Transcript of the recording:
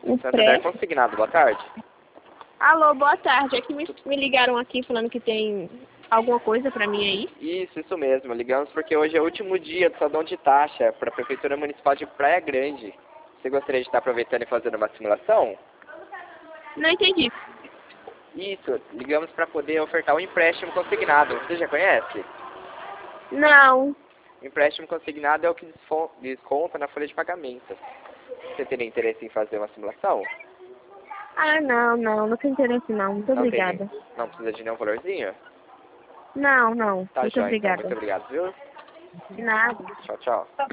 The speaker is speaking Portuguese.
Santander Consignado, boa tarde. Alô, boa tarde. É que me ligaram aqui falando que tem alguma coisa pra mim aí. Isso mesmo. Ligamos porque hoje é o último dia do saldão de taxa para a Prefeitura Municipal de Praia Grande. Você gostaria de estar aproveitando e fazendo uma simulação? Não entendi. Isso, ligamos para poder ofertar um empréstimo consignado. Você já conhece? Não. Empréstimo consignado é o que desconta na folha de pagamento. Você teria interesse em fazer uma simulação? Ah, não tenho interesse não. Muito obrigada. Não precisa de nenhum valorzinho? Não. Tá, Muito joia, então. obrigada. Muito obrigado, viu? De nada. Tchau, tchau.